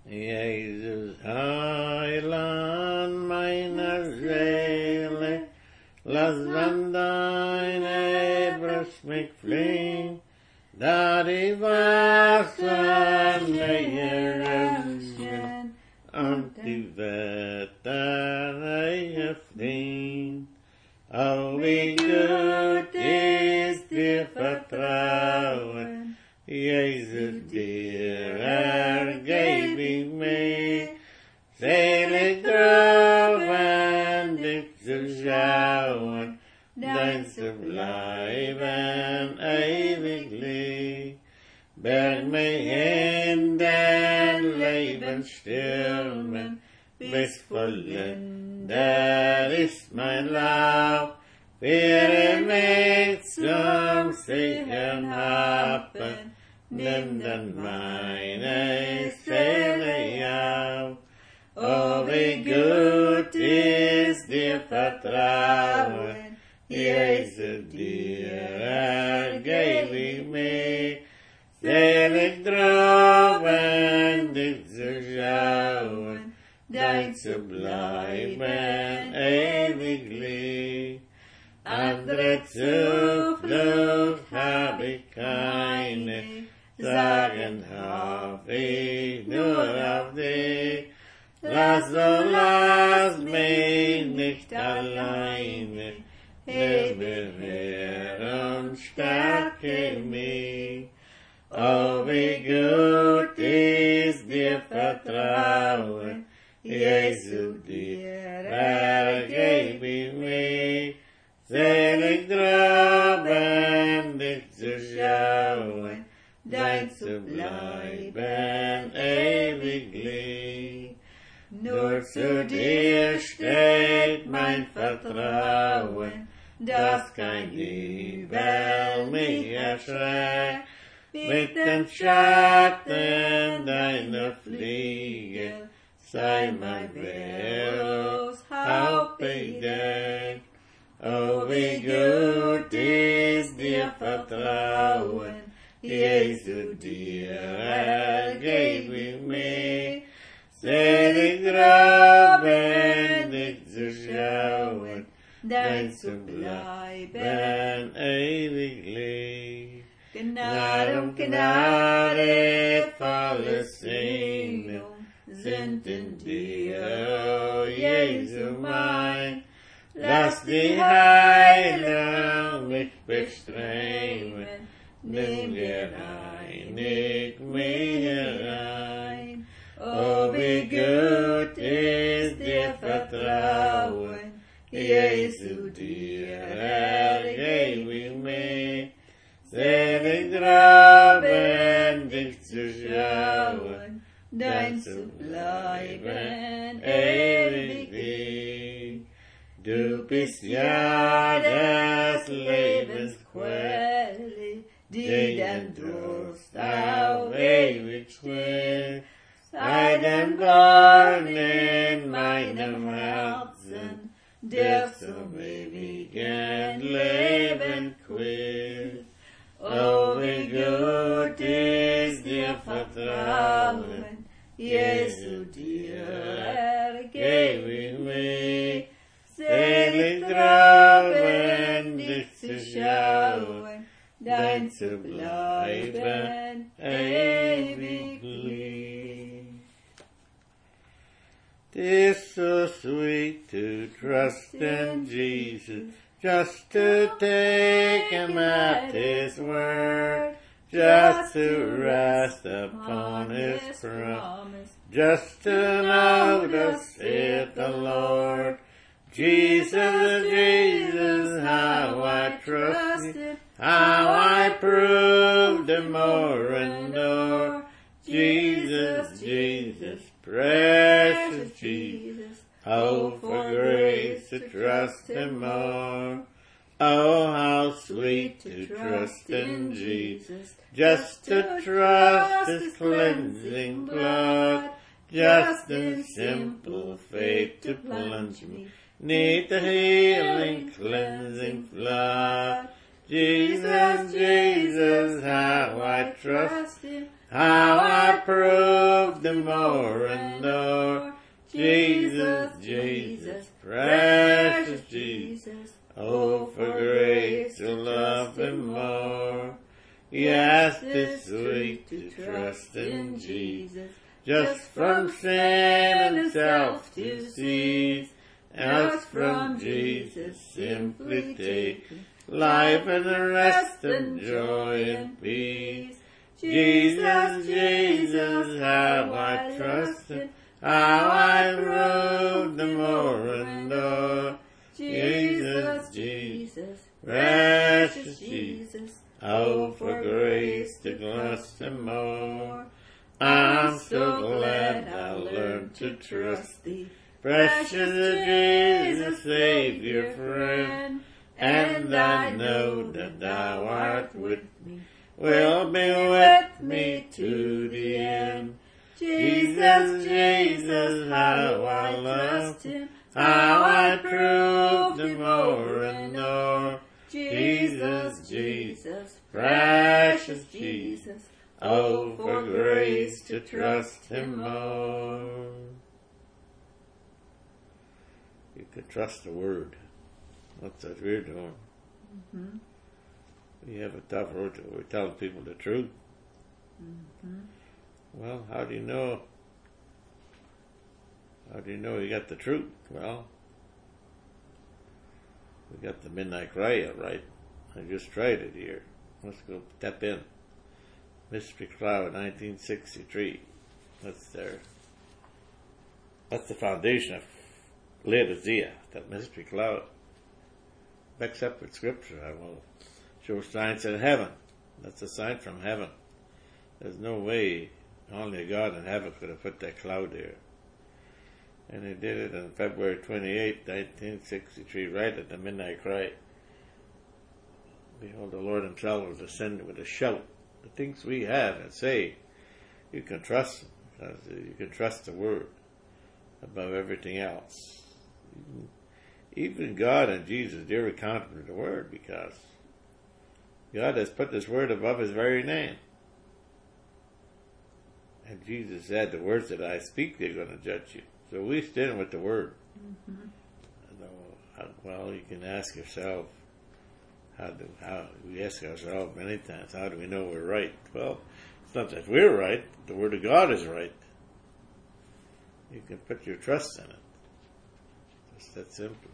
Jesus, Heiland meiner Seele, lass an deine Brust mich fliehen, da die Wasser näher rauschen und die Wetter fliehen. Oh, wie gut ist dir Vertrauen, Jesus, dir ergeb ich mich, selig droben dich zu schauen, dein zu bleiben ewiglich. Berg mich in den Lebensstürmen, bis vollendet ist mein Lauf, führe mich zum sichern Hafen, nimm dann meine Seele auf. Oh, wie gut ist dir Vertrauen, Jesus, dir ergeb ich mich, selig droben dich zu schauen, dein zu bleiben ewiglich. Andere Zuflucht hab ich keine, sagen hab ich nur auf dich. Lass mich nicht alleine, hilf mir und stärke mich. Oh, wie gut ist dir Vertrauen, Jesu, dir ergeb ich mich, selig droben dich zu schauen, dein zu bleiben ewiglich. Nur zu dir steht mein Vertrauen, dass kein Übel mich erschreckt, mit den Schatten deiner Fliegen sei mein wehrlos Haupt bedeckt. Oh, wie gut ist dir Vertrauen, Jesu, dir ergeb ich mich, selig droben dich zu schauen, dein zu bleiben ewiglich. Gnade um Gnade, volle Segnung sind in dir, oh Jesu mein. Lass die Heilung mich bestreben, nimm dir reinig mir rein. Oh, wie gut ist dir Vertrauen, Jesu, dir ergeb ich mich, selig droben dich zu schauen, dein zu bleiben ewiglich. Du bist ja des Lebens Quelle, die den Durst auf ewig stillt. Sei den Dorn in meinem Herzen, der zum ewigen Leben quillt. Oh, wie gut ist dir Vertrauen, Jesu, dir ergeb ich mich, selig droben dich zu schauen, dein zu bleiben ewiglich. 'Tis so sweet to trust in Jesus, just to take him at his word, just to rest upon his promise, just to know thus saith the Lord. Jesus, Jesus, how I trust him, how I proved him more and more. Jesus, Jesus, precious Jesus, oh, for grace to trust him more. Oh, how sweet to trust in Jesus, just to trust his cleansing blood, just in simple faith to plunge me 'neath the healing, cleansing flood. Jesus, Jesus, how I trust him, how I prove them more and more. Jesus, Jesus, precious Jesus, oh, for grace to love him more. Yes, 'tis sweet to trust in Jesus, just from sin and self to cease, as from Jesus simply take life and rest and joy and peace. Jesus, Jesus, how I trust him, how I prove the more and more. Jesus, Jesus, precious Jesus, oh, for grace to trust him more. I'm so glad I learned to trust thee, precious Jesus, Savior, friend, and I know that thou art with me, will be with me to the end. Jesus, Jesus, how I loved him, how I proved him more and more. Jesus, Jesus, precious Jesus, oh, for grace to trust him more. You can trust the word. That's what we're doing. Mm-hmm. We have a tough road. We're telling people the truth. Mm-hmm. Well, how do you know? How do you know you got the truth? Well, we got the Midnight Cry right. I just tried it here. Let's go step in. Mystery Cloud, 1963. That's the foundation of Laodicea, that Mystery Cloud. Except with Scripture, I will show signs in heaven. That's a sign from heaven. There's no way only God in heaven could have put that cloud there. And he did it on February 28, 1963, right at the Midnight Cry. Behold, the Lord himself will descend with a shout. The things we have and say, you can trust them, because you can trust the word above everything else. Even God and Jesus, they're accounted for the word, because God has put this word above his very name. And Jesus said, the words that I speak, they're going to judge you. So we stand with the word. Mm-hmm. Well, you can ask yourself, we ask ourselves many times, how do we know we're right? Well, it's not that we're right. The word of God is right. You can put your trust in it. It's that simple.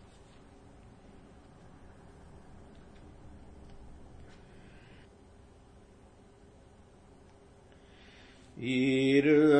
Either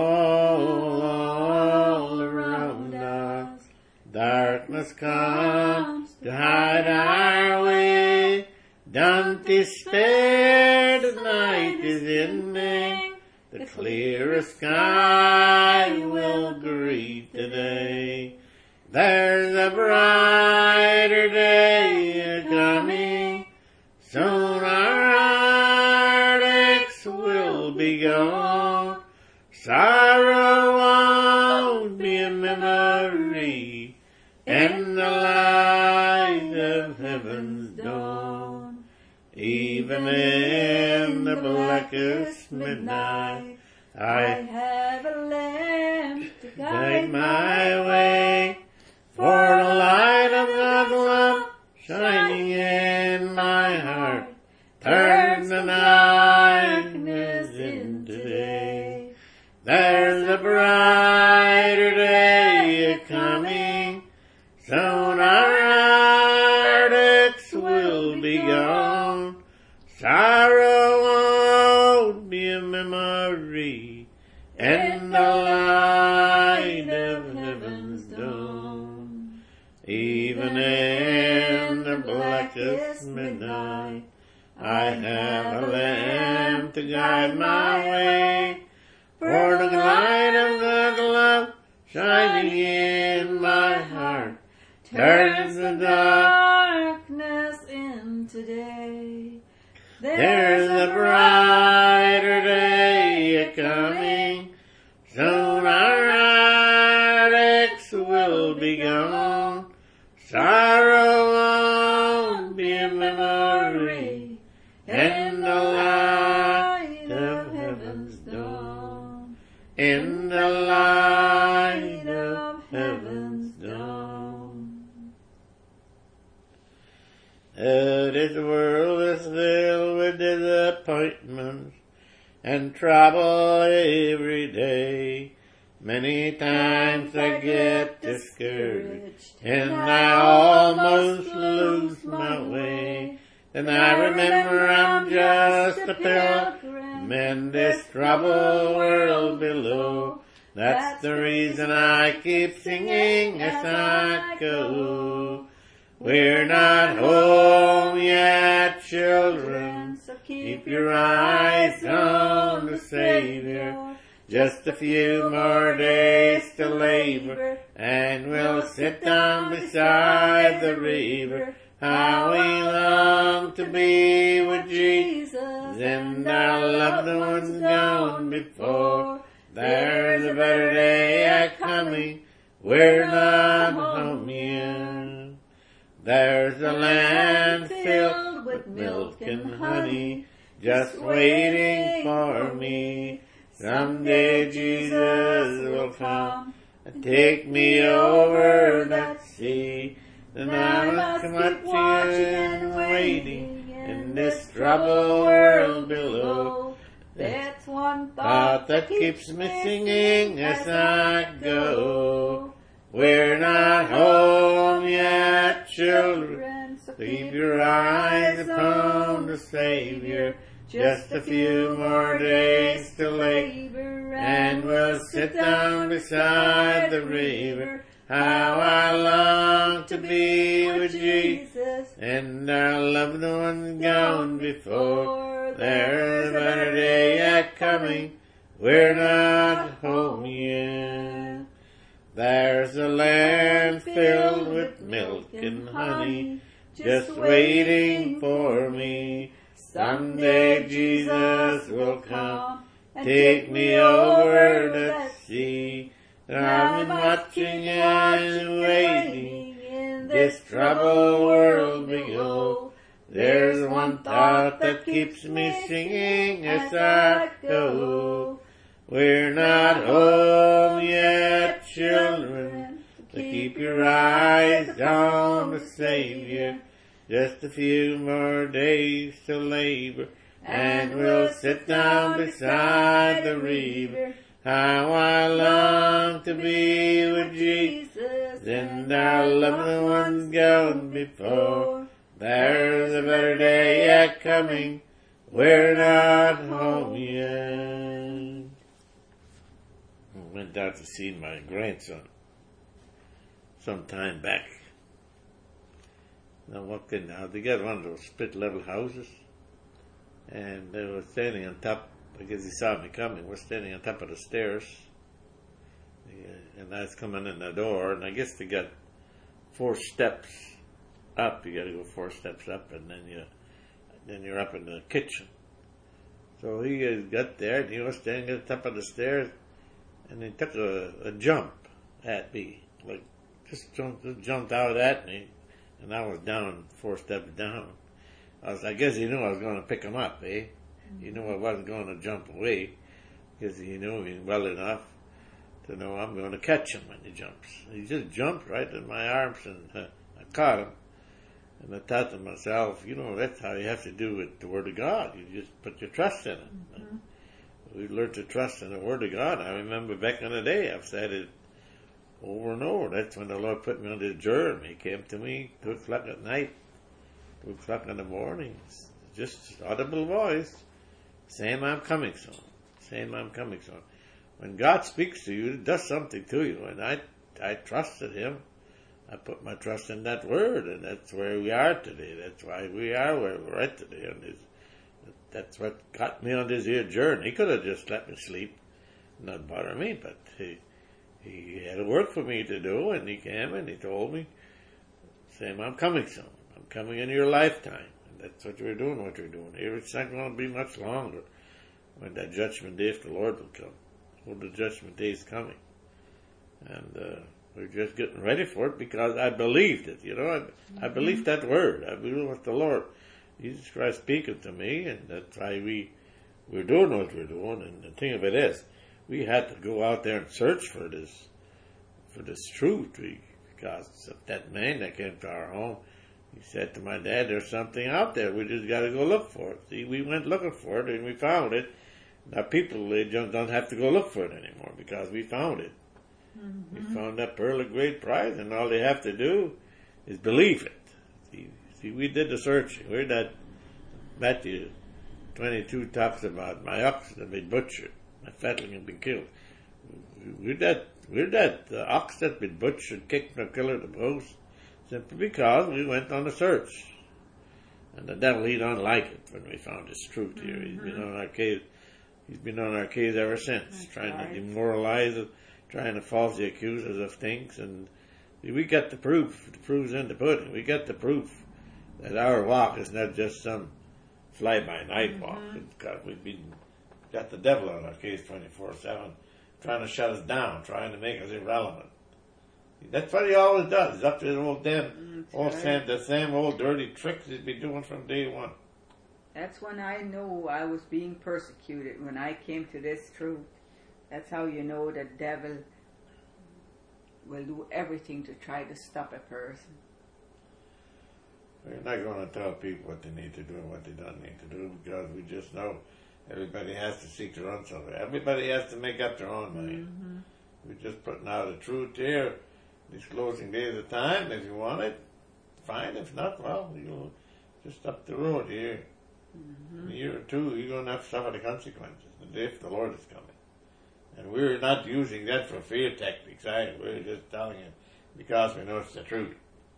all around us, darkness comes to hide our way. Don't despair, the night is ending, the clearest sky will greet the day. There's a brighter day coming, soon our heartaches will be gone. Sorrow won't be a memory in the light of heaven's dawn. Even in the blackest midnight, I have a lamp to guide my way. For the light of God's love shining in my heart turns the darkness into day. There's a brighter day coming, soon our heartaches will be gone. Sorrow won't be a memory in the light of heaven's dawn. Even in the blackest midnight, I have a lamp to guide my way. For the light of God's love shining in my heart turns the darkness into day. There's a brighter day coming, soon our heartaches will be gone. Sorrow won't be a memory in the light of heaven's in the light of heaven's dawn. This world is filled with disappointments and trouble every day. Many times I get discouraged and I almost lose my way. Then I remember I'm just a pilgrim in this troubled world below. That's the reason I keep singing as I go. We're not home yet, children, so keep your eyes on the Savior. Just a few more days to labor, and we'll sit down beside the river. How we long to be with Jesus, and our loved ones gone before. There's a better day a-coming, we're not home yet. There's a land filled with milk and honey, just waiting for me. Someday Jesus will come and take me over that sea. Then I must keep watching and waiting in this troubled world below. That's one thought that keeps me singing as I go. We're not home yet, children, so keep your eyes upon the Savior. Just a few more days to labor, and we'll sit down beside the river. How I long to be with Jesus, and our loved ones gone before. There's a better day a-coming, we're not home yet. There's a land filled with milk and honey, just waiting for me. Someday Jesus will come, take me over that sea. I'm watching and waiting in this troubled world below. There's one thought that keeps me singing as I go. We're not home yet, children, so keep your eyes on the Savior. Just a few more days to labor, and we'll sit down beside the river. How I long to be with Jesus, and our loved ones gone before. There's a better day a-coming, we're not home yet. I went out to see my grandson some time back. I walked in the house. They got one of those split-level houses, and they were standing on top. I guess he saw me coming. We're standing on top of the stairs, and I was coming in the door, and I guess they got 4 steps up. You got to go 4 steps up, and then you're up in the kitchen. So he got there, and he was standing at the top of the stairs, and he took a jump at me, like just jumped out at me. And I was down 4 steps down. I guess he knew I was going to pick him up, eh? He knew I wasn't going to jump away, because he knew me well enough to know I'm going to catch him when he jumps. He just jumped right in my arms, and I caught him. And I thought to myself, that's how you have to do with the Word of God. You just put your trust in it. Mm-hmm. We learned to trust in the Word of God. I remember back in the day, I've said it over and over. That's when the Lord put me on this journey. He came to me 2 o'clock at night, 2 o'clock in the morning, just audible voice, saying I'm coming soon, saying I'm coming soon. When God speaks to you, it does something to you, and I trusted Him. I put my trust in that Word, and that's where we are today. That's why we are where we're at today. And that's what got me on this here journey. He could have just let me sleep, not bother me, but He had a work for me to do, and He came and He told me, saying, I'm coming soon. I'm coming in your lifetime. And that's what we're doing, here. It's not going to be much longer when that judgment day, if the Lord will come. Well, the judgment day is coming. And we're just getting ready for it because I believed it, I believed that Word. I believe what the Lord, Jesus Christ, speaking to me, and that's why we're doing what we're doing. And the thing of it is, we had to go out there and search for this truth, because of that man that came to our home. He said to my dad, there's something out there, we just got to go look for it. See, we went looking for it and we found it. Now people, they don't have to go look for it anymore because we found it. Mm-hmm. We found that pearl of great price, and all they have to do is believe it. See, we did the searching. We're that Matthew 22 talks about my ox that been butchered, my fatling had been killed. We're that ox that been butchered, kicked and killed to the post, simply because we went on a search. And the devil, he don't like it when we found this truth here. Mm-hmm. He's been on our case ever since, that's trying to demoralize it, trying to falsely accuse us of things. And we got the proof. The proof's in the pudding. We got the proof that our walk is not just some fly-by-night walk. Because we've got the devil on our case 24/7, trying to shut us down, trying to make us irrelevant. That's what he always does. He's up to the same old dirty tricks he's been doing from day one. That's when I know I was being persecuted, when I came to this truth. That's how you know the devil will do everything to try to stop a person. We're not going to tell people what they need to do and what they don't need to do, because we just know everybody has to seek their own salvation. Everybody has to make up their own mind. Mm-hmm. We're just putting out the truth here, these closing days of time. If you want it, fine. If not, well, you'll just up the road here. Mm-hmm. In a year or two, you're going to have to suffer the consequences, if the Lord is coming. And we're not using that for fear tactics either. We're just telling it because we know it's the truth.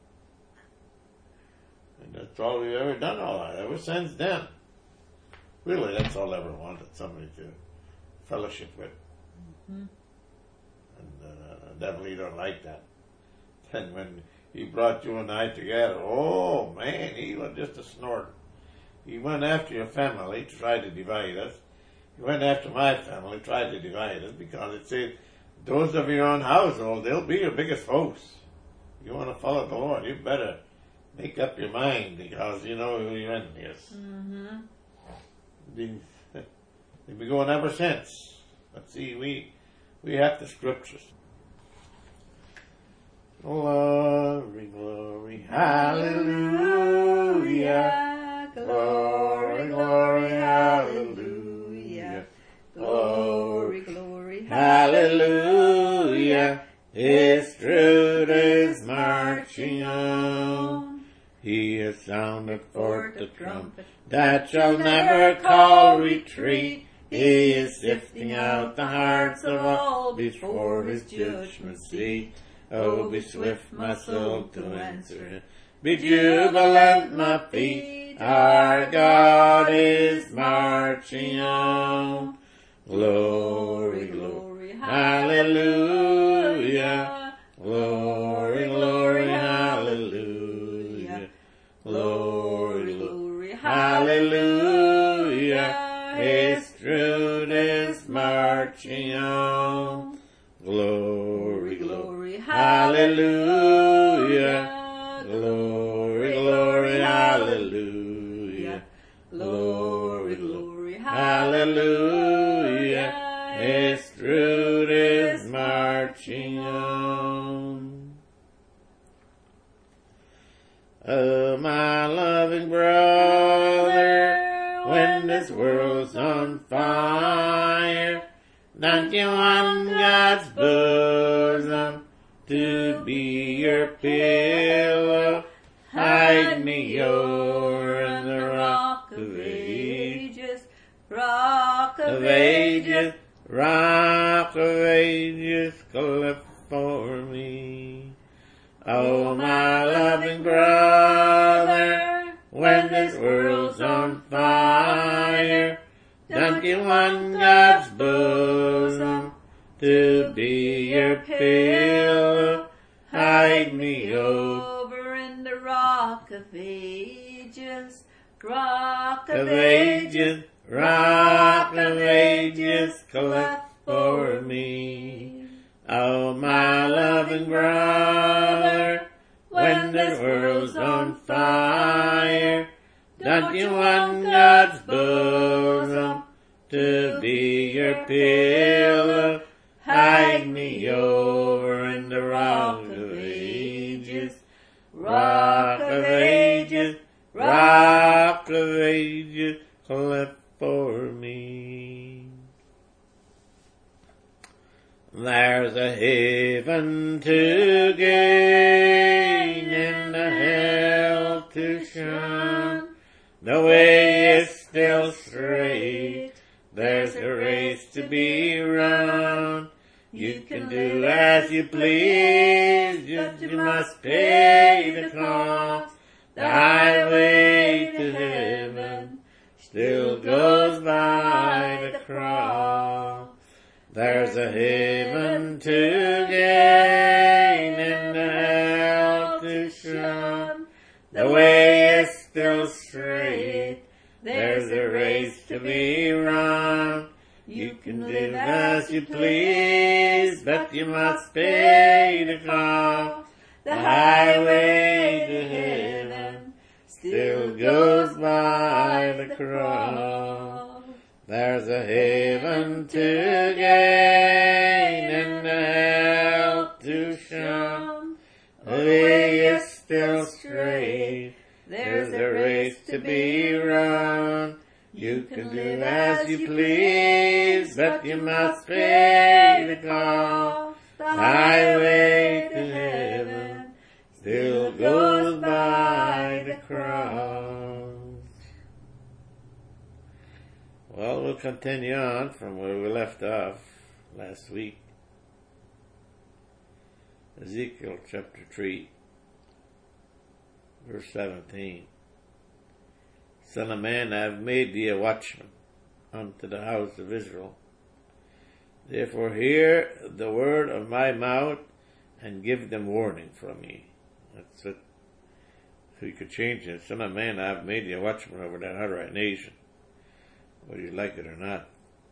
And that's all we've ever done all that, ever since then. Really, that's all I ever wanted, somebody to fellowship with. Mm-hmm. And the devil, he don't like that. And when he brought you and I together, oh man, he was just a snort. He went after your family to try to divide us. He went after my family, tried to divide us, because it said, those of your own household, they'll be your biggest foes. You want to follow the Lord, you better make up your mind, because you know who your enemy is. Mm-hmm. They've been going ever since. But see, we have the scriptures. Glory, glory, hallelujah. Glory, glory, hallelujah. Glory, glory, hallelujah. His truth is marching on. He has sounded forth the trumpet that shall never call retreat. He is sifting out the hearts of all before his judgment seat. Oh, be swift, my soul, to answer. Be jubilant, my feet. Our God is marching on. Glory, glory, hallelujah. Glory, glory, hallelujah. Glory, glory, hallelujah. His truth is marching on. Glory, glory, hallelujah. Glory, glory, hallelujah. Glory, glory, hallelujah. His truth is marching on. Oh, my loving brother, when this world's on fire, don't you want God's bosom to be your pillow? Hide me o'er in the rock of ages, rock of ages, rock of ages, cleft for me. Oh, my loving brother, when this world's on fire, don't you want God's bosom to be your pillow? Hide me over in the rock of ages, rock of ages, rock of ages, cleft for me. Oh, my loving brother, when this world's on fire, don't you want God's bosom to be your pillow? Guide me over in the rock of ages, rock of ages, rock of ages, cleft for me. There's a haven to gain and a hell to shun. The way is still straight. There's a race to be run. You can do as you please, but you must pay the cost. The highway to heaven still goes by the cross. There's a haven to gain and a hell to shun. The way is still straight. There's a race to be run. You can live as you please, but you must pay the cost. The highway to heaven still goes by the cross. There's a haven to gain and a hell to shun. The way is still straight. There's a race to be run. You can live as you please, but you must pay the cost. The highway to heaven still goes by the cross. Well, we'll continue on from where we left off last week. Ezekiel chapter 3, verse 17. Son of man, I have made thee a watchman unto the house of Israel. Therefore hear the word of my mouth and give them warning from me. That's it. So you could change it. Son of man, I have made thee a watchman over that Hurrite nation, whether you like it or not.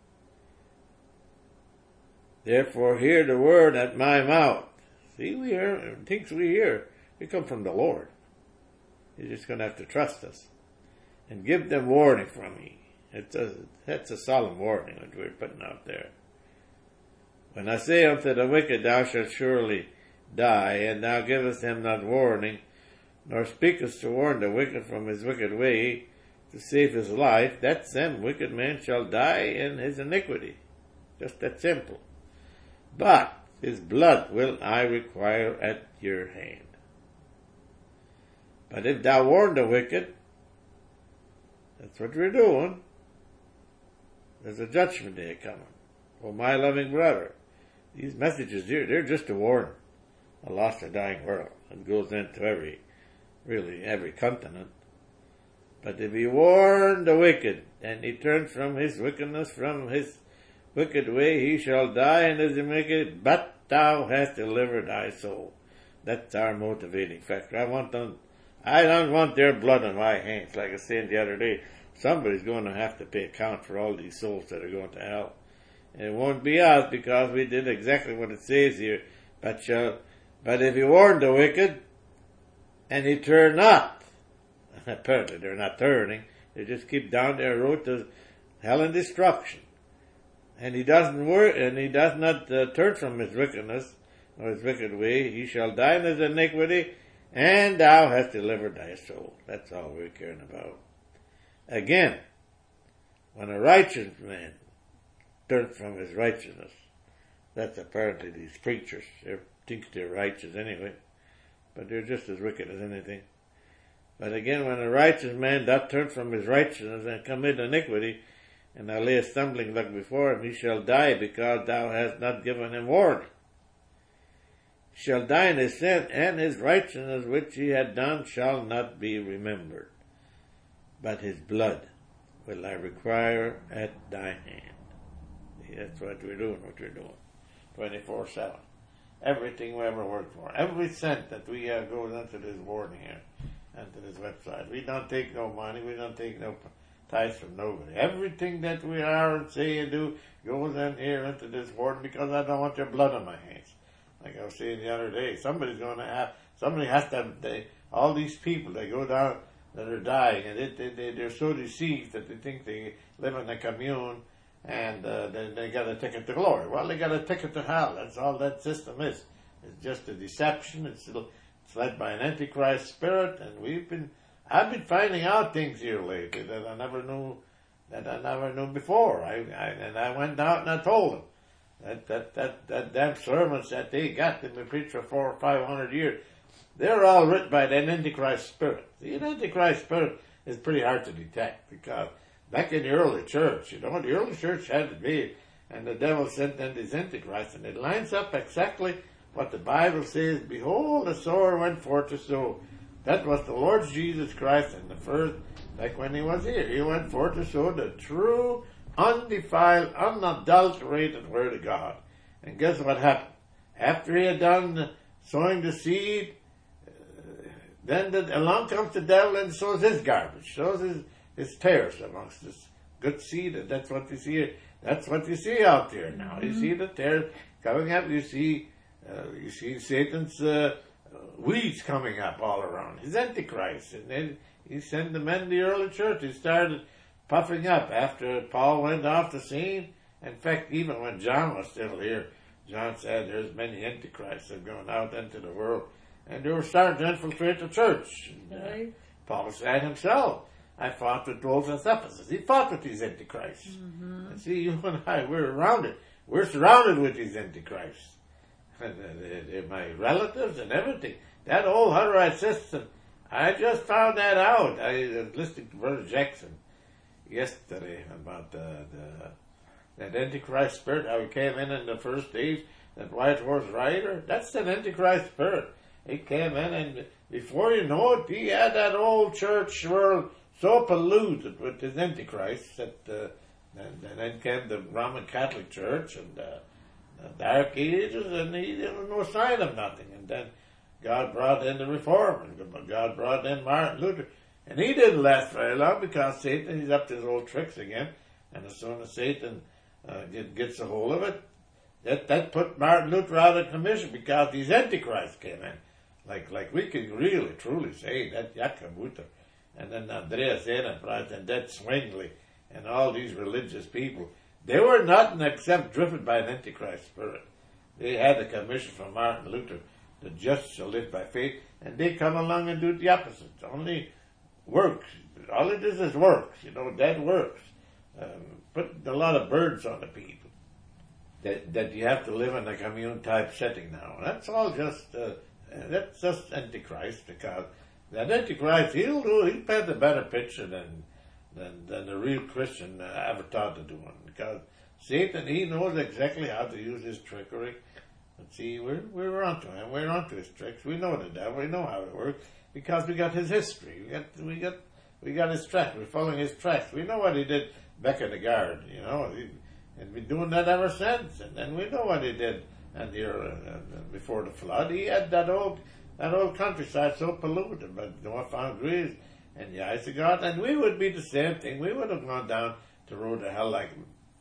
Therefore hear the word at my mouth. See, we hear things we hear. They come from the Lord. You're just going to have to trust us. And give them warning from me. That's a solemn warning that we're putting out there. When I say unto the wicked, thou shalt surely die, and thou givest him not warning, nor speakest to warn the wicked from his wicked way, to save his life, that same wicked man shall die in his iniquity. Just that simple. But his blood will I require at your hand. But if thou warn the wicked, that's what we're doing. There's a judgment day coming. Oh, my loving brother, these messages here, they're just to warn a lost or dying world. It goes into every continent. But if he warn the wicked, and he turns from his wickedness, from his wicked way, he shall die in his iniquity, but thou hast delivered thy soul. That's our motivating factor. I don't want their blood on my hands. Like I said the other day, somebody's going to have to pay account for all these souls that are going to hell. And it won't be us, because we did exactly what it says here. But if you warn the wicked, and he turn not, apparently they're not turning, they just keep down their road to hell and destruction. And he does not turn from his wickedness, or his wicked way, he shall die in his iniquity, and thou hast delivered thy soul. That's all we're caring about. Again, when a righteous man turns from his righteousness, that's apparently these preachers. They think they're righteous anyway, but they're just as wicked as anything. But again, when a righteous man doth turn from his righteousness and commit iniquity, and thou lay a stumbling block before him, he shall die, because thou hast not given him warning. He shall die in his sin, and his righteousness which he had done shall not be remembered. But his blood will I require at thy hand. See, that's what we're doing, 24/7. Everything we ever work for, every cent that we goes into this warning here, into this website. We don't take no money, we don't take no tithes from nobody. Everything that we are and say and do goes in here into this warning, because I don't want your blood on my hands. Like I was saying the other day, somebody has to, all these people, they go down, that are dying, and they're so deceived that they think they live in a commune, and then they got a ticket to glory. Well, they got a ticket to hell. That's all that system is. It's just a deception. It's led by an antichrist spirit, and I've been finding out things here lately that I never knew before. I went out and I told them that damn sermons that they got that we preached for 400 or 500 years, they're all written by that antichrist spirit. The antichrist spirit is pretty hard to detect, because back in the early church, the early church had to be, and the devil sent in these antichrists, and it lines up exactly what the Bible says. Behold, the sower went forth to sow. That was the Lord Jesus Christ in the first, like when he was here. He went forth to sow the true, undefiled, unadulterated word of God. And guess what happened? After he had done sowing the seed, then along comes the devil and sows his garbage, sows his tares amongst this good seed, and that's what you see. That's what you see out there now. You see the tares coming up. You see Satan's weeds coming up all around. His antichrist, and then he sent the men to the early church. He started puffing up after Paul went off the scene. In fact, even when John was still here, John said there's many antichrists that have gone out into the world, and they were starting to infiltrate the church. And, Paul said himself, I fought with those at Ephesus. He fought with these antichrists. Mm-hmm. And see, you and I, we're around it. We're surrounded with these antichrists. And my relatives and everything. That whole Hutterite system, I just found that out. I was listening to Brother Jackson yesterday about that Antichrist spirit, how he came in the first days, that white horse rider. That's an Antichrist spirit. He came in, and before you know it, he had that old church world so polluted with his Antichrist that and then came the Roman Catholic Church and the Dark Ages, and there was no sign of nothing. And then God brought in the Reform, and God brought in Martin Luther. And he didn't last very long, because Satan, he's up to his old tricks again. And as soon as Satan gets a hold of it, that put Martin Luther out of commission, because these antichrists came in. Like we can really, truly say that Jakob Luther, and then Andreas Ehrenbrecht, and that Zwingli, and all these religious people, they were nothing except driven by an antichrist spirit. They had a commission from Martin Luther, the just shall live by faith, and they come along and do the opposite. Only works. All it is works. That works. Put a lot of burdens on the people. That you have to live in a commune type setting now. That's all that's just Antichrist, because that Antichrist, he'll paint a better picture than a real Christian ever thought to do one. Because Satan, he knows exactly how to use his trickery. But see, we're onto him. We're onto his tricks. We know the devil. We know how it works, because we got his history. We got his tracks. We're following his tracks. We know what he did back in the garden, and been doing that ever since. And then we know what he did before the flood. He had that old countryside so polluted, but Noah found grace in the eyes of God, and we would be the same thing. We would have gone down the road to hell like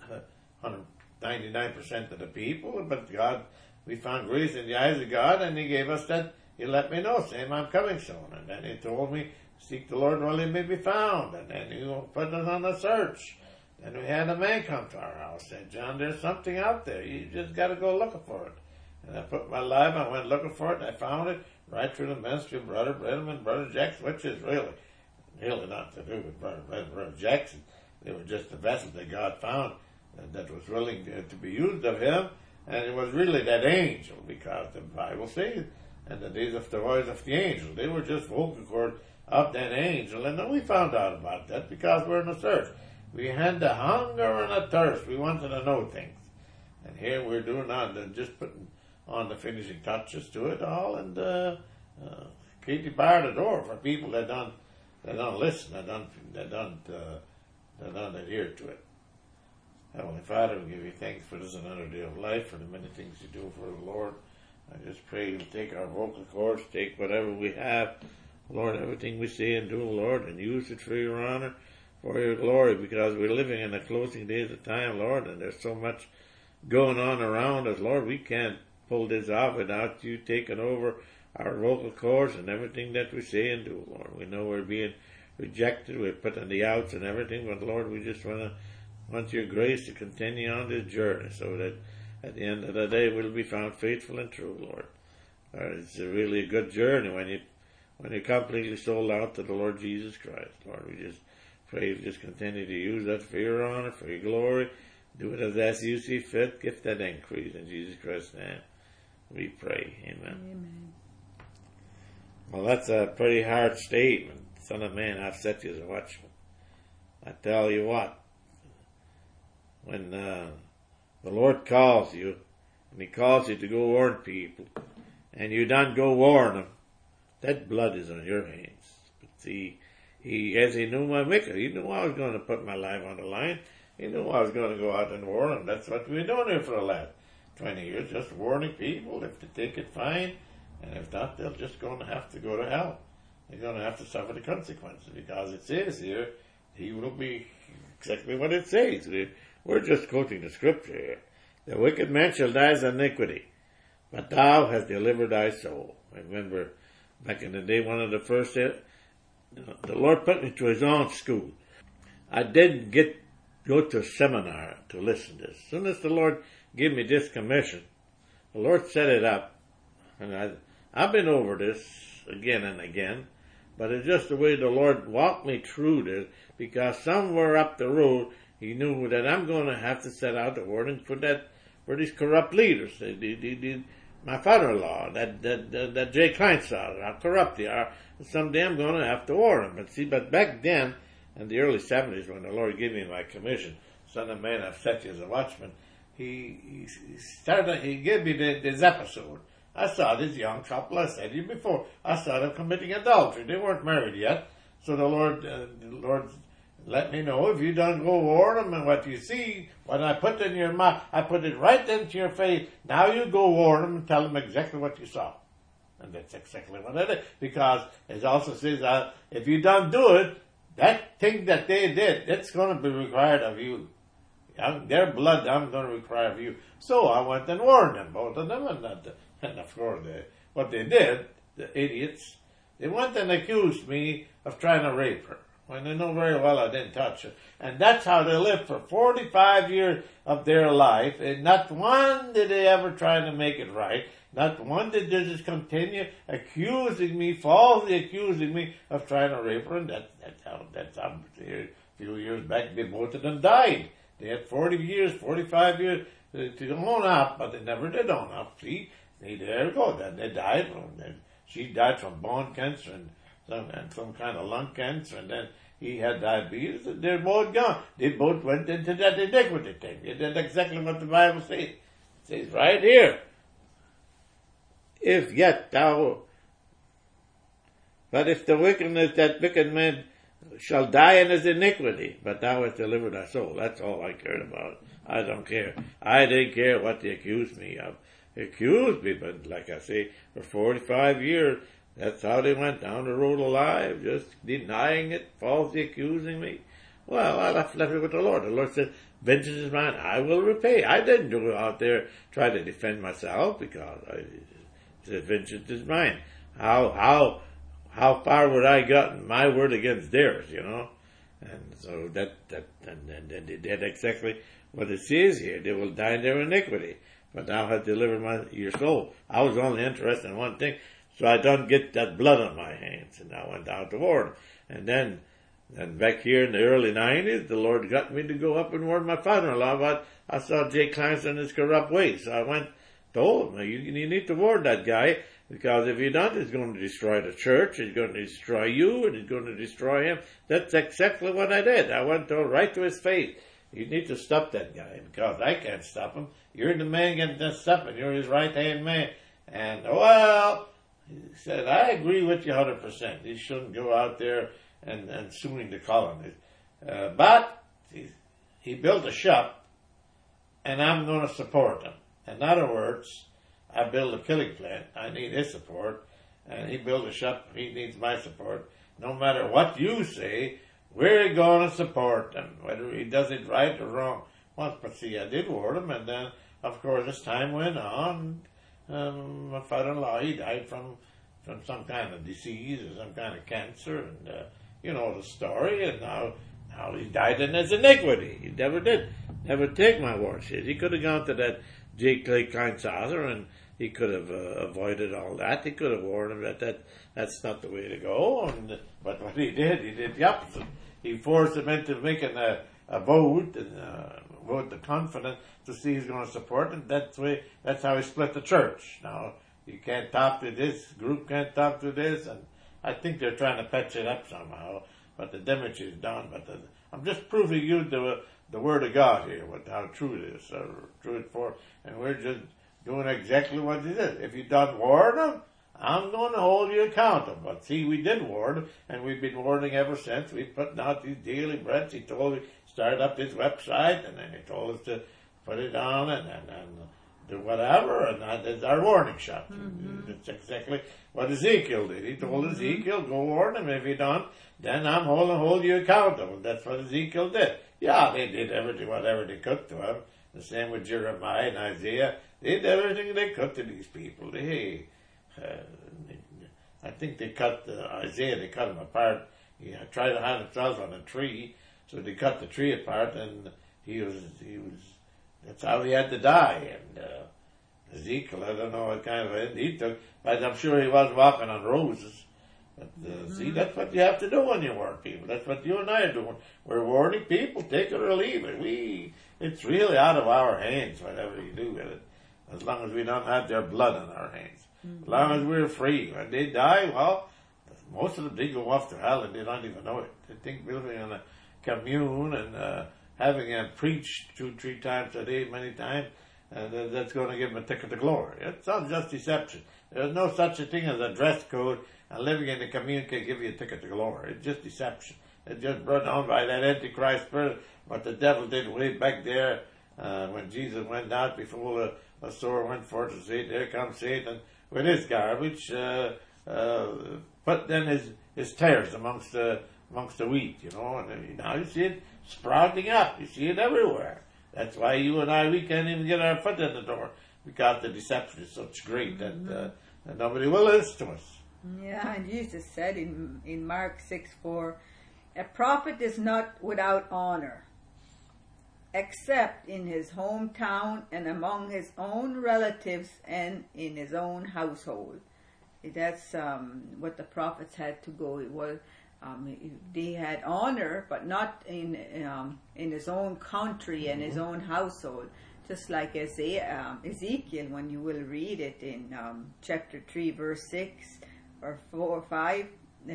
99% of the people, but God, we found grace in the eyes of God, and he gave us that. He let me know, saying, I'm coming soon. And then he told me, seek the Lord while he may be found. And then he put us on a search. Then we had a man come to our house, said, John, there's something out there. You just got to go looking for it. And I put my life, I went looking for it, and I found it right through the ministry of Brother Brenham and Brother Jackson, which is really not to do with Brother Brenham and Brother Jackson. They were just the vessel that God found that was willing to be used of him. And it was really that angel, because the Bible says, and the days of the voice of the angel, they were just vocal cord of that angel. And then we found out about that, because we're in a search. We had a hunger and a thirst. We wanted to know things. And here we're doing that, and just putting on the finishing touches to it all, and Katie barred the door for people that don't listen, that don't adhere to it. Heavenly Father, we give you thanks for this another day of life, for the many things you do for the Lord. I just pray you'll take our vocal cords, take whatever we have, Lord, everything we say and do, Lord, and use it for your honor, for your glory, because we're living in the closing days of time, Lord, and there's so much going on around us, Lord. We can't pull this off without you taking over our vocal cords and everything that we say and do, Lord. We know we're being rejected, we're put on the outs and everything, but Lord, we just want want your grace to continue on this journey so that at the end of the day we'll be found faithful and true, Lord. It's really a good journey when you're completely sold out to the Lord Jesus Christ. Lord, we just pray you just continue to use that for your honor, for your glory. Do it as you see fit. Give that increase in Jesus Christ's name. We pray. Amen. Amen. Well, that's a pretty hard statement. Son of man, I've set you as a watchman. I tell you what, when the Lord calls you, and He calls you to go warn people, and you don't go warn them, that blood is on your hands. But see, as He knew my maker, He knew I was going to put my life on the line. He knew I was going to go out and warn them. That's what we've been doing here for the last 20 years, just warning people. If they take it, fine. And if not, they're just going to have to go to hell. They're going to have to suffer the consequences, because it says here, He will be exactly what it says. We're just quoting the scripture here. The wicked man shall die as iniquity, but thou hast delivered thy soul. I remember back in the day, one of the first, the Lord put me to His own school. I didn't go to a seminar to listen to this. As soon as the Lord gave me this commission, the Lord set it up, and I've been over this again and again, but it's just the way the Lord walked me through this, because somewhere up the road, He knew that I'm going to have to set out the warning for these corrupt leaders. My father-in-law, that Jay Kleinstad, how corrupt they are. Someday I'm going to have to warn them. But back then, in the early 70s, when the Lord gave me my commission, Son of Man, I've set you as a watchman, He gave me this episode. I saw this young couple, I said to you before, I saw them committing adultery. They weren't married yet. So the Lord let me know if you don't go warn them, and what you see, what I put in your mouth, I put it right into your face. Now you go warn them and tell them exactly what you saw. And that's exactly what I did. Because it also says, if you don't do it, that thing that they did, that's going to be required of you. Their blood, I'm going to require of you. So I went and warned them, both of them, and of course, what they did, the idiots, they went and accused me of trying to rape her, when they know very well I didn't touch her. And that's how they lived for 45 years of their life, and not one did they ever try to make it right. Not one did they just continue accusing me, falsely accusing me of trying to rape her, and that's how a few years back, both of them died. They had 40 years, 45 years to own up, but they never did own up. See, there you go. Then they died. She died from bone cancer and some kind of lung cancer, and then he had diabetes, and they're both gone. They both went into that iniquity thing. They did exactly what the Bible says. It says right here, if the wickedness, that wicked man shall die in his iniquity, but thou hast delivered thy soul. That's all I cared about. I don't care. I didn't care what they accused me of. They accused me, but like I say, for 45 years, that's how they went down the road alive, just denying it, falsely accusing me. Well, I left it with the Lord. The Lord said, vengeance is mine, I will repay. I didn't go out there try to defend myself, because I said, vengeance is mine. How far would I gotten my word against theirs, And so and they did exactly what it says here. They will die in their iniquity, but thou hast delivered your soul. I was only interested in one thing, so I don't get that blood on my hands. And I went out to warn. And then back here in the early 90s, the Lord got me to go up and warn my father-in-law about, I saw Jay Kleinstad and his corrupt ways. So I went, told him, you need to warn that guy, because if you don't, it's going to destroy the church, it's going to destroy you, and it's going to destroy him. That's exactly what I did. I went right to his face. You need to stop that guy, because I can't stop him. You're the man getting to stop him. You're his right-hand man. And, he said, I agree with you 100%. He shouldn't go out there and suing the colonies. But he built a shop, and I'm going to support him. In other words, I build a killing plant. I need his support. And he built a shop. He needs my support. No matter what you say, we're going to support him, whether he does it right or wrong. Well, but see, I did warn him, and then, of course, as time went on, my father-in-law, he died from some kind of disease or some kind of cancer, and you know the story. And now Now, he died in his iniquity. He never take my word. He could have gone to that Jake Clay Klein Saucer and he could have avoided all that. He could have warned him that's not the way to go. But what he did the opposite. He forced him into making a vote, and vote the confidence to see he's going to support him. That's how he split the church. Now, you can't talk to this group, can't talk to this, and I think they're trying to patch it up somehow. But the damage is done. But I'm just proving you the word of God here, how true it is, true it for, and we're just doing exactly what it is. If you don't warn them, I'm going to hold you accountable. But see, we did warn him, and we've been warning ever since. We've put out these daily breads. He told me start up his website, and then he told us to put it on and do whatever, and that is our warning shot. Mm-hmm. That's exactly what Ezekiel did. He told Ezekiel, go warn him. If you don't, then I'm going to hold you accountable. That's what Ezekiel did. Yeah, they did whatever they could to him. The same with Jeremiah and Isaiah. They did everything they could to these people. I think they cut Isaiah. They cut him apart. He tried to hang himself on a tree, so they cut the tree apart, and he was. That's how he had to die. And Ezekiel, I don't know what kind of end he took, but I'm sure he was walking on roses. But see, that's what you have to do when you warn people. That's what you and I are doing. We're warning people, take it or leave it. It's really out of our hands, whatever you do with it, as long as we don't have their blood on our hands. As long as we're free. When they die, well, most of them, they go off to hell and they don't even know it. They think living in a commune and having it preached 2-3 times a day, many times, that's going to give them a ticket to glory. It's all just deception. There's no such a thing as a dress code, and living in the commune can give you a ticket to glory. It's just deception. It's just brought on by that Antichrist spirit, what the devil did way back there when Jesus went out before the sword went forth to say, there comes Satan with his garbage, put then his tares amongst the wheat, and now you see it sprouting up. You see it everywhere. That's why you and I, we can't even get our foot in the door, because the deception is such great that nobody will listen to us. Yeah, and Jesus said in Mark 6:4, a prophet is not without honor, except in his hometown and among his own relatives and in his own household. That's what the prophets had to go. Well, they had honor, but not in his own country and his own household. Just like Ezekiel, when you will read it in chapter 3, verse 6 or 4 or 5,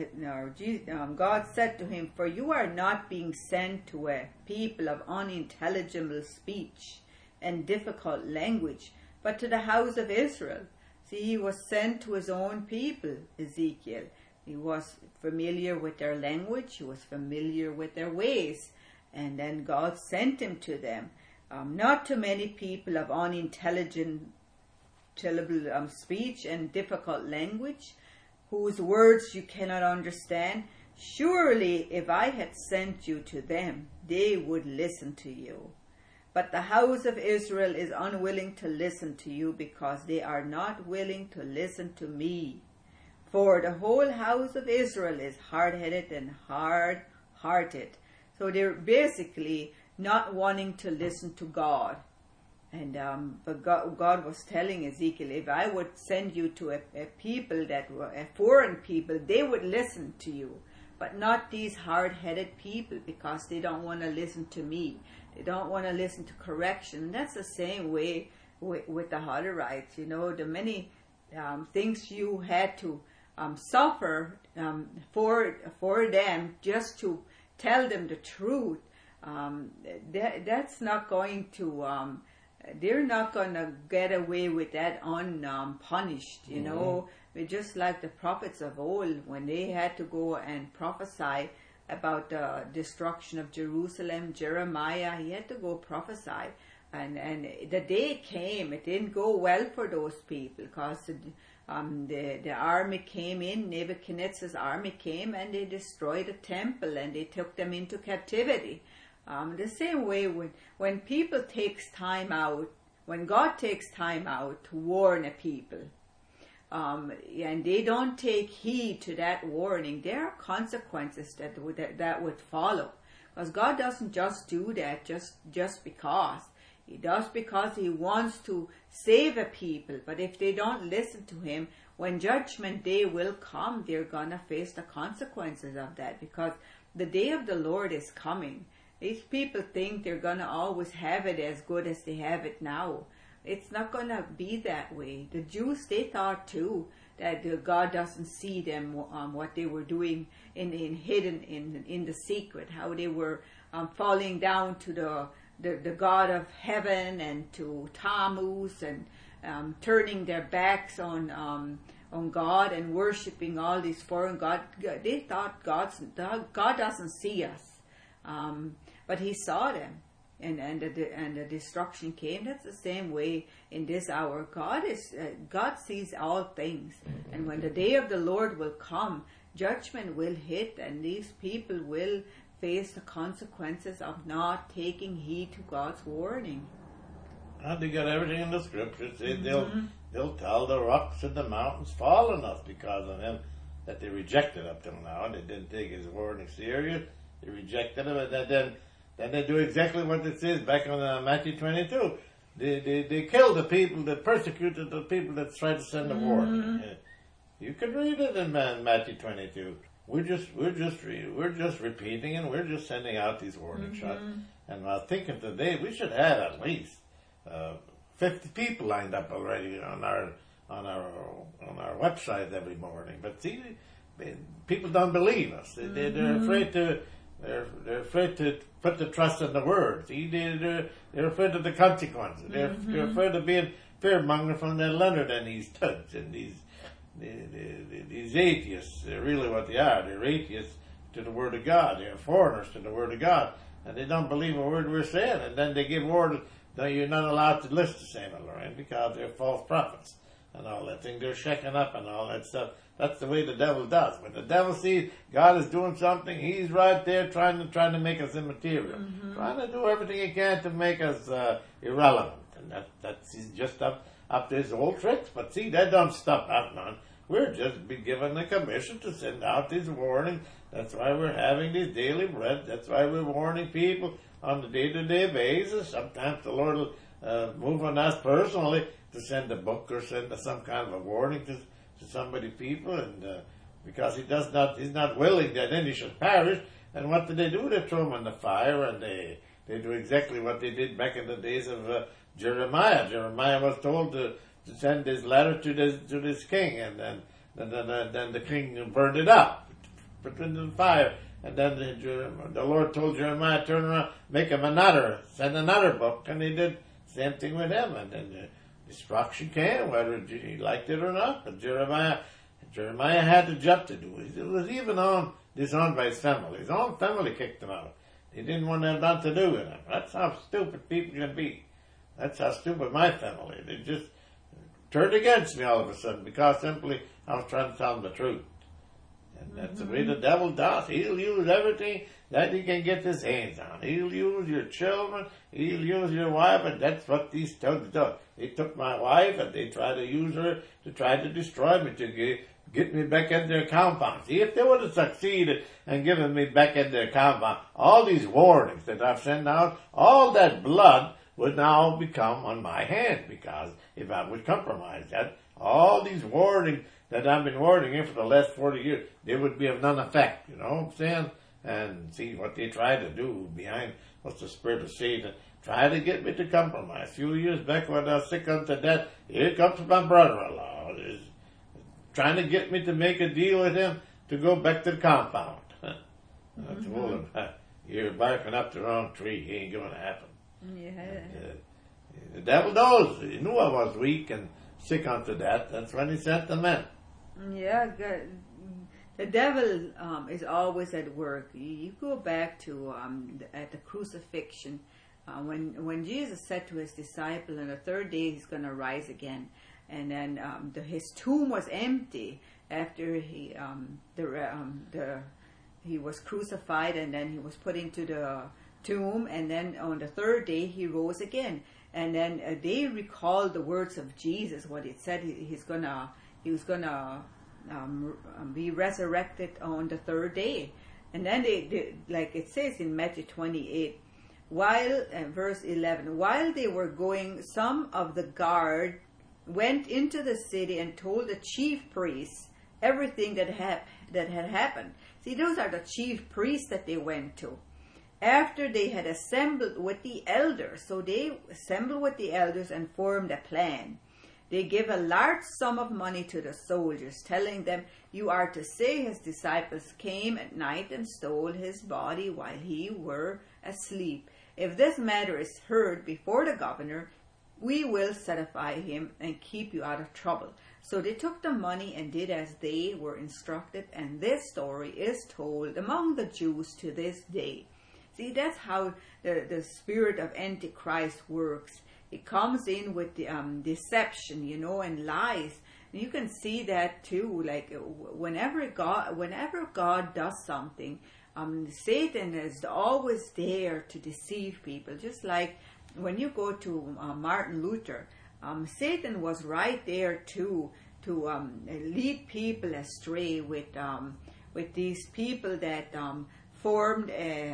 God said to him, for you are not being sent to a people of unintelligible speech and difficult language, but to the house of Israel. See, he was sent to his own people, Ezekiel. He was familiar with their language. He was familiar with their ways. And then God sent him to them. Not to many people of unintelligible speech and difficult language, whose words you cannot understand. Surely if I had sent you to them, they would listen to you. But the house of Israel is unwilling to listen to you, because they are not willing to listen to me. For the whole house of Israel is hard-headed and hard-hearted. So they're basically not wanting to listen to God. And but God was telling Ezekiel, if I would send you to a people that were a foreign people, they would listen to you. But not these hard-headed people, because they don't want to listen to me. They don't want to listen to correction. And that's the same way with the Hutterites. The many things you had to suffer for them just to tell them the truth. That's not going to. They're not going to get away with that unpunished. Just like the prophets of old, when they had to go and prophesy about the destruction of Jerusalem. Jeremiah, he had to go prophesy. And the day came, it didn't go well for those people, because the army came in, Nebuchadnezzar's army came, and they destroyed the temple, and they took them into captivity. The same way when people takes time out, when God takes time out to warn a people, and they don't take heed to that warning, there are consequences that would follow. Because God doesn't just do that just because. He does because he wants to save a people. But if they don't listen to him, when judgment day will come, they're going to face the consequences of that, because the day of the Lord is coming. These people think they're going to always have it as good as they have it now. It's not going to be that way. The Jews, they thought too that God doesn't see them, what they were doing in hidden, in the secret, how they were falling down to the God of heaven and to Tammuz, and turning their backs on God and worshiping all these foreign gods. They thought God doesn't see us, but He saw them, and the destruction came. That's the same way in this hour. God sees all things, and when the day of the Lord will come, judgment will hit, and these people will face the consequences of not taking heed to God's warning. And they got everything in the scriptures. They'll tell the rocks and the mountains fall on us because of him, that they rejected up till now, and they didn't take his warning serious. They rejected him, and then they do exactly what it says back on Matthew 22. They killed the people that persecuted the people that tried to send a warning. You can read it in Matthew 22. We're just repeating, and we're just sending out these warning shots. And I was thinking today we should have at least 50 people lined up already on our website every morning. But see, people don't believe us. They're afraid to. They're afraid to put the trust in the word. See, they're afraid of the consequences. They're afraid of being fearmonger from the Leonard and these tuds and these atheists. They're really what they are. They're atheists to the Word of God. They're foreigners to the Word of God, and they don't believe a word we're saying. And then they give orders that you're not allowed to list the same, Lorraine, because they're false prophets and all that thing. They're shaking up and all that stuff. That's the way the devil does. When the devil sees God is doing something, he's right there trying to make us immaterial, trying to do everything he can to make us irrelevant. And that's he's just up to his old tricks. But see, that don't stop us, man. We're just be given the commission to send out these warnings. That's why we're having these daily bread. That's why we're warning people on a day-to-day basis. Sometimes the Lord will move on us personally to send a book or send some kind of a warning to somebody, people, and because he's not willing that any should perish. And what do? They throw them in the fire, and they do exactly what they did back in the days of Jeremiah. Jeremiah was told to send this letter to this king, and then the king burned it up, put it in the fire. And then the Lord told Jeremiah, turn around, send another book, and he did the same thing with him. And then the destruction came, whether he liked it or not. But Jeremiah had the job to do. It was even disowned by his family. His own family kicked him out. He didn't want to have nothing to do with him. That's how stupid people can be. That's how stupid my family. They just turned against me all of a sudden because simply I was trying to tell them the truth. And that's the way the devil does. He'll use everything that he can get his hands on. He'll use your children. He'll use your wife, and that's what these thugs do. They took my wife, and they tried to use her to try to destroy me, to get me back in their compound. See, if they would have succeeded and given me back in their compound, all these warnings that I've sent out, all that blood would now become on my hand, because if I would compromise that, all these warnings that I've been warning him for the last 40 years, they would be of none effect, you know what I'm saying? And see what they try to do behind what's the spirit of Satan, try to get me to compromise. A few years back when I was sick unto death, here comes my brother-in-law, trying to get me to make a deal with him to go back to the compound. I told him, you're barking up the wrong tree, it ain't going to happen. Yeah. The devil knows. He knew I was weak and sick unto death. That's when he sent the men. Yeah, the devil is always at work. You go back to at the crucifixion, when Jesus said to his disciple, on the third day he's going to rise again, and then his tomb was empty after he was crucified, and then he was put into the tomb, and then on the third day he rose again. And then they recalled the words of Jesus, what it said he was gonna be resurrected on the third day. And then they like it says in Matthew 28, while verse 11, while they were going, some of the guard went into the city and told the chief priests everything that had happened. See, those are the chief priests that they went to. After they had assembled with the elders, so they assembled with the elders and formed a plan. They gave a large sum of money to the soldiers, telling them, you are to say his disciples came at night and stole his body while he were asleep. If this matter is heard before the governor, we will satisfy him and keep you out of trouble. So they took the money and did as they were instructed, and this story is told among the Jews to this day. See, that's how the spirit of Antichrist works. It comes in with the deception, and lies. And you can see that too. Like whenever God does something, Satan is always there to deceive people. Just like when you go to Martin Luther, Satan was right there too to lead people astray with these people that formed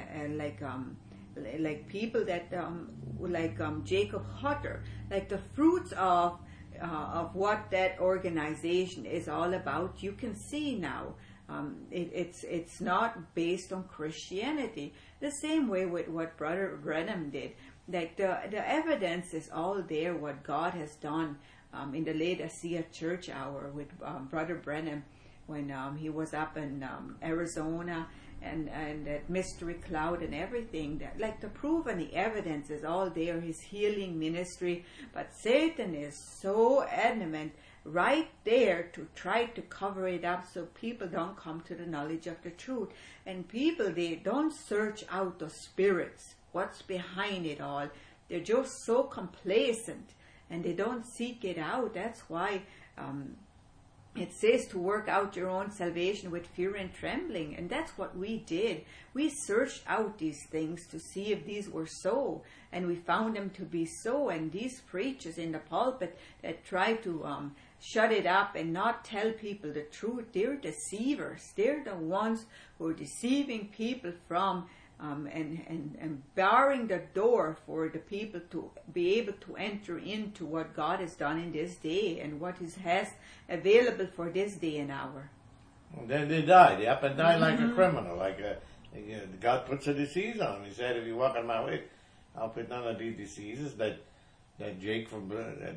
like people that Jacob Hutter, like the fruits of what that organization is all about. You can see now it's not based on Christianity. The same way with what Brother Branham did. Like the evidence is all there. What God has done in the Laodicea Church Hour with Brother Branham when he was up in Arizona. And that mystery cloud and everything, that like the proof and the evidence is all there, his healing ministry. But Satan is so adamant right there to try to cover it up so people don't come to the knowledge of the truth. And people, they don't search out the spirits, what's behind it all. They're just so complacent and they don't seek it out. That's why it says to work out your own salvation with fear and trembling. And that's what we did. We searched out these things to see if these were so. And we found them to be so. And these preachers in the pulpit that try to shut it up and not tell people the truth, they're deceivers. They're the ones who are deceiving people from and barring the door for the people to be able to enter into what God has done in this day and what He has available for this day and hour. And then they die. They up and die like a criminal. God puts a disease on them. He said, if you walk on my way, I'll put none of these diseases that Jake from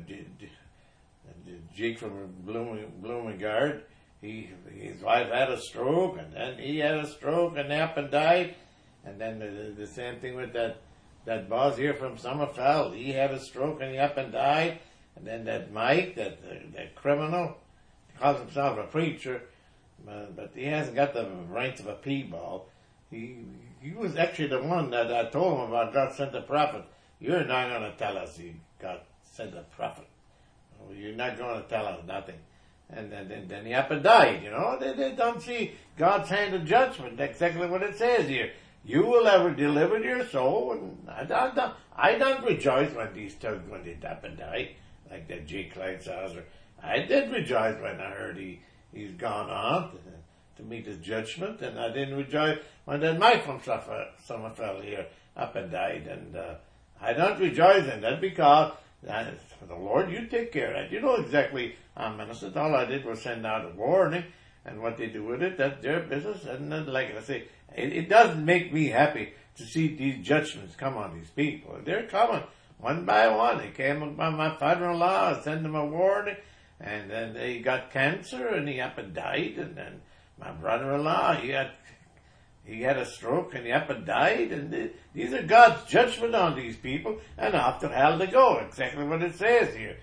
Bloomingard, his wife had a stroke, and then he had a stroke and up and died. And then the same thing with that boss here from Summerfell. He had a stroke and he up and died. And then that Mike, that criminal, calls himself a preacher, but he hasn't got the ranks of a pea-ball. He was actually the one that I told him about God sent a prophet. You're not going to tell us God sent a prophet. You're not going to tell us nothing. And then he up and died, They don't see God's hand of judgment. That's exactly what it says here. You will ever deliver your soul, and I don't rejoice when they up and die, like that J. Clyde Saucer. I did rejoice when I heard he's gone on to meet his judgment, and I didn't rejoice when that Mike from Summerfell here up and died, and I don't rejoice in that because the Lord, you take care of that. You know exactly I'm innocent. All I did was send out a warning, and what they do with it, that's their business, and like I say, it doesn't make me happy to see these judgments come on these people. They're coming one by one. They came upon my father-in-law, I sent him a warning, and then he got cancer and he up and died, and then my brother-in-law, he had a stroke and he up and died, and these are God's judgment on these people, and off to hell they go. Exactly what it says here.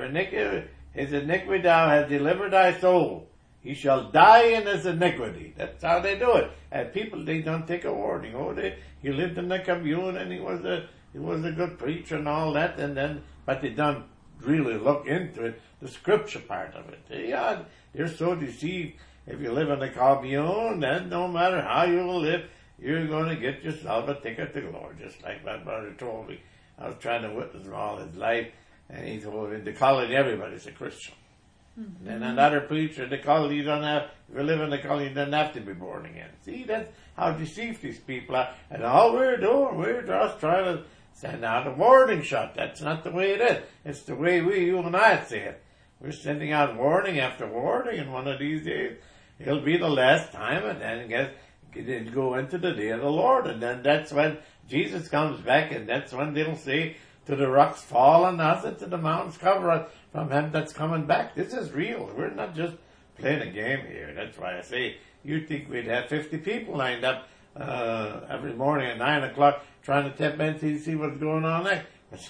His iniquity thou hast delivered thy soul. He shall die in his iniquity. That's how they do it. And people, they don't take a warning. He lived in the commune and he was a good preacher and all that, but they don't really look into it, the scripture part of it. They're so deceived. If you live in the commune, then no matter how you will live, you're going to get yourself a ticket to glory. Just like my brother told me. I was trying to witness him all his life, and he told me to call it everybody's a Christian. Mm-hmm. Then another preacher, they call you don't have, if you live in the colony, you don't have to be born again. See, that's how deceived these people are. And all we're doing, we're just trying to send out a warning shot. That's not the way it is. It's the way you and I see it. We're sending out warning after warning, and one of these days, it'll be the last time, and then it'll go into the day of the Lord. And then that's when Jesus comes back, and that's when they'll say, to the rocks fall on us, and to the mountains cover us from him that's coming back. This is real. We're not just playing a game here. That's why I say, you'd think we'd have 50 people lined up every morning at 9 o'clock trying to tap into to see what's going on there.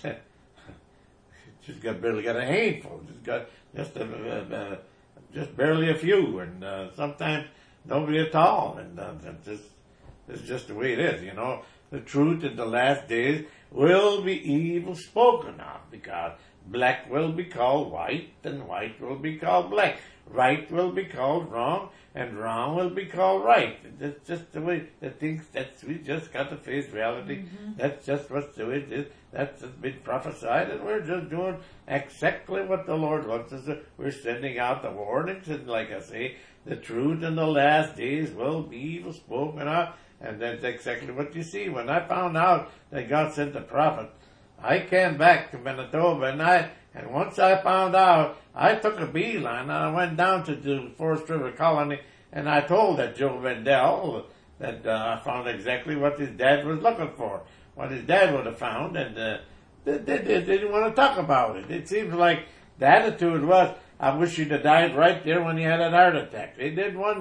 Just barely got a handful. Just barely a few, and sometimes nobody at all. And it's just the way it is, you know. The truth in the last days will be evil spoken of, because black will be called white, and white will be called black. Right will be called wrong, and wrong will be called right. That's just the way the things, we just got to face reality. Mm-hmm. That's just what's the way it is. That's been prophesied, and we're just doing exactly what the Lord wants us to. We're sending out the warnings, and like I say, the truth in the last days will be evil spoken of, and that's exactly what you see. When I found out that God sent the prophet, I came back to Manitoba, and once I found out, I took a beeline, and I went down to the Forest River Colony, and I told that Joe Vendel that I found exactly what his dad was looking for, what his dad would have found, and they didn't want to talk about it. It seems like the attitude was, I wish he'd have died right there when he had that heart attack. They didn't want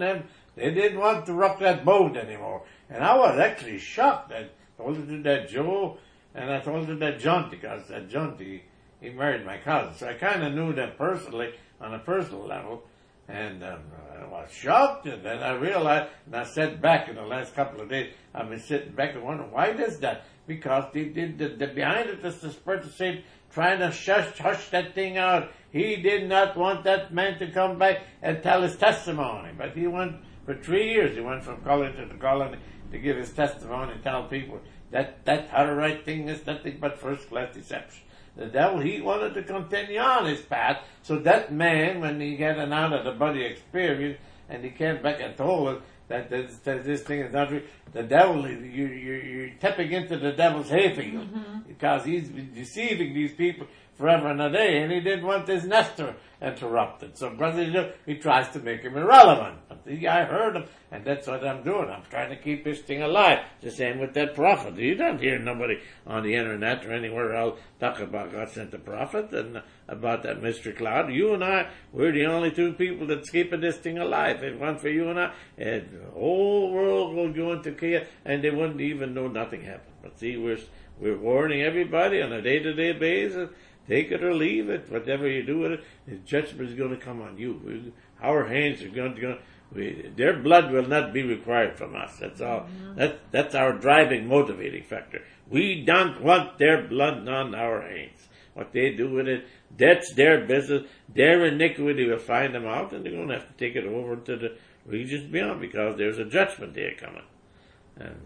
to rock that boat anymore. And I was actually shocked. I told it to that Joe, and I told it to that John, because that John, he married my cousin. So I kind of knew them personally, on a personal level. And I was shocked, and then I realized, and I sat back in the last couple of days, I've been sitting back and wondering, why is that? Because behind it is the Spirit of Satan trying to hush that thing out. He did not want that man to come back and tell his testimony. But he went, for 3 years, he went from colony to colony to give his testimony and tell people that how the right thing is nothing but first-class deception. The devil, he wanted to continue on his path, so that man, when he had an out-of-the-body experience, and he came back and told us that this thing is not real, the devil, you're tapping into the devil's hayfield, because he's been deceiving these people forever and a day, and he didn't want his nest interrupted. So what does he do? He tries to make him irrelevant. But I heard him, and that's what I'm doing. I'm trying to keep this thing alive. The same with that prophet. You don't hear nobody on the internet or anywhere else talk about God sent the prophet and about that mystery cloud. You and I, we're the only two people that's keeping this thing alive. If it weren't for you and I, the whole world will go into chaos, and they wouldn't even know nothing happened. But see, we're warning everybody on a day-to-day basis. Take it or leave it. Whatever you do with it, the judgment is going to come on you. Our hands are going to their blood will not be required from us. That's all. That's our driving, motivating factor. We don't want their blood on our hands. What they do with it, that's their business. Their iniquity will find them out, and they're going to have to take it over to the regions beyond, because there's a judgment day coming. And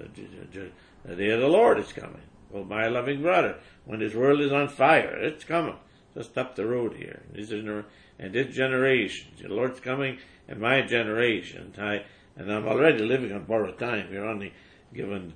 the day of the Lord is coming. Well, my loving brother, when this world is on fire, it's coming. Just up the road here. And this generation, the Lord's coming, and my generation. And I'm already living on borrowed time. We're only given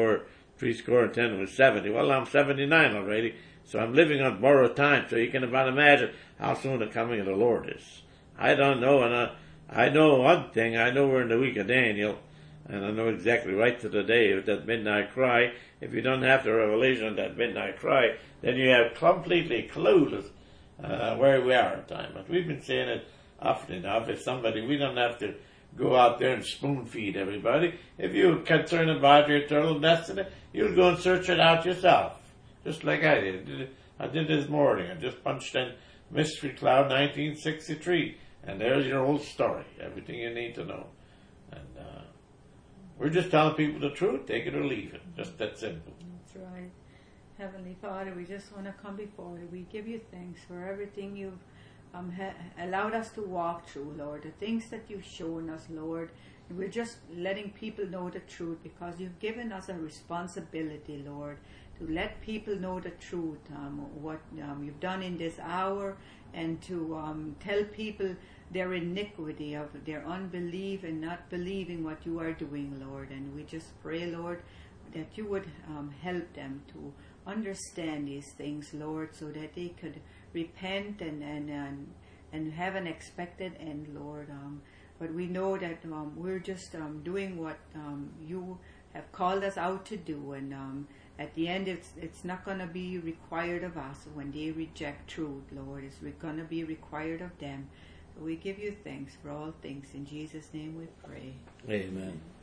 70. Was 70. Well, I'm 79 already, so I'm living on borrowed time. So you can about imagine how soon the coming of the Lord is. I don't know, and I know one thing. I know we're in the week of Daniel. And I know exactly right to the day of that midnight cry. If you don't have the revelation of that midnight cry, then you have completely clueless where we are at the time. But we've been saying it often enough. If somebody, we don't have to go out there and spoon feed everybody. If you're concerned about your eternal destiny, you'll go and search it out yourself. Just like I did. I did this morning. I just punched in Mystery Cloud 1963. And there's your whole story. Everything you need to know. And we're just telling people the truth. Take it or leave it. Just that simple. That's right. Heavenly Father, we just want to come before you. We give you thanks for everything you've allowed us to walk through, Lord. The things that you've shown us, Lord. And we're just letting people know the truth, because you've given us a responsibility, Lord, to let people know the truth, what you've done in this hour, and to tell people their iniquity of their unbelief and not believing what you are doing, Lord. And we just pray, Lord, that you would help them to understand these things, Lord, so that they could repent and have an expected end, Lord. But we know that we're just doing what you have called us out to do, and at the end it's not going to be required of us when they reject truth, Lord. It's going to be required of them. So we give you thanks for all things. In Jesus' name we pray. Amen.